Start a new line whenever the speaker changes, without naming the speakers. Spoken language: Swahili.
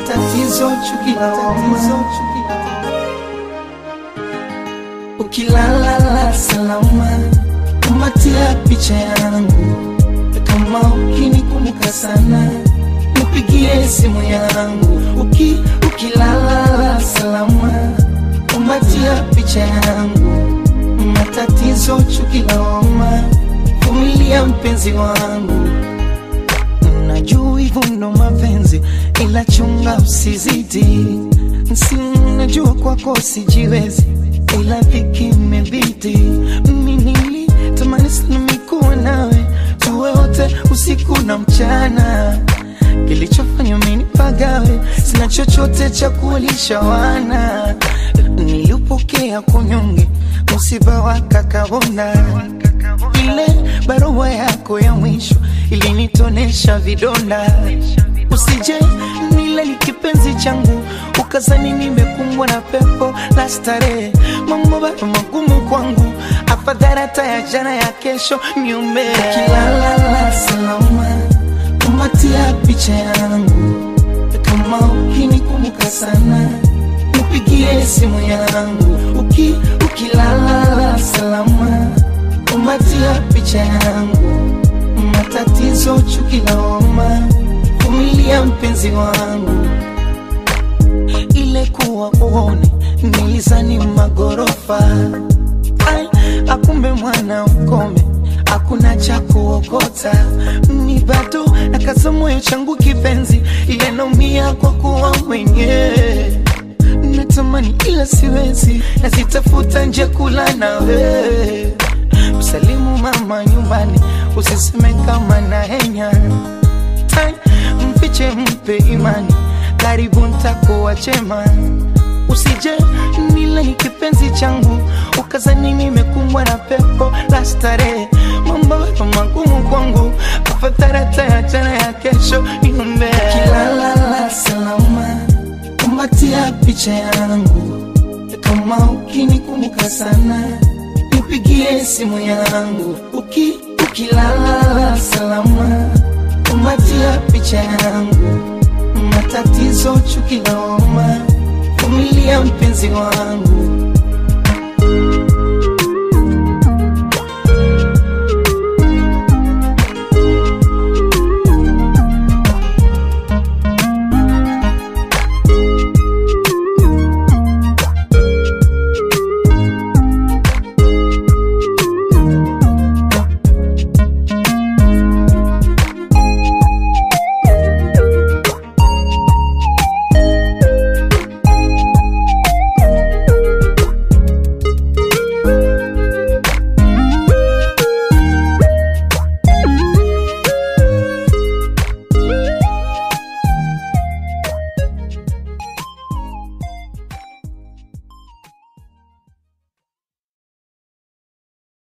matatizo chuki lawama. Ukilala salama, kumatia picha yangu. Kama ukinikumbuka sana, nipigie simu yangu. Ukilala salama, kumatia picha yangu. Matatizo chuki lawama, vumilia mpenzi wangu. Najua hivyo ndo mapenzi, ila chunga usizidi. Najua kwako sijiwezi, ila dhiki imebidi. Mimi nilitamani sana mikuwa nawe, tuwe wote usiku na mchana. Kilichofanya mimi nipagawe, sina chochote cha kuwalisha wana. Nilipokea kunyonge, msiba wakakabona. Ile barua yako ya mwisho ilinitonesha vidonda. Usije nile ni kipenzi changu, ukazani nimekumbwa na pepo la starehe. Mambo bado magumu kwangu, afadhali hata ya jana ya kesho niombe. Ukilala salama, kumatia picha yangu. Kama ukinikumbuka sana, nipigie simu yangu. Ukilala salama, kumatia picha yangu. Matatizo chuki lawama, vumilia mpenzi wangu. Ile kuwa uone, nilizani magorofa. Akumbe mwana ukome, hakuna cha kuokota. Ni bado nakaza moyo changu kipenzi, ile naumia kwa kuwa mwenye. Natamani ila siwezi, nazitafuta nje kula nawe. Usalimu mama nyumbani, usiseme kama na henya. Mfiche mpe imani, karibu ntakuwa chema. Usije nile ni kipenzi changu, ukazani nimekumbwa na pepo la starehe. Mambo magumu kwangu, afadhali hata ya jana ya kesho niombe. Ukilala salama, kumatia picha yangu. Kama ukinikumbuka sana, nipigie simu yangu. Ukilala salama, kumatia picha yangu. Matatizo chuki lawama, vumilia mpenzi wangu.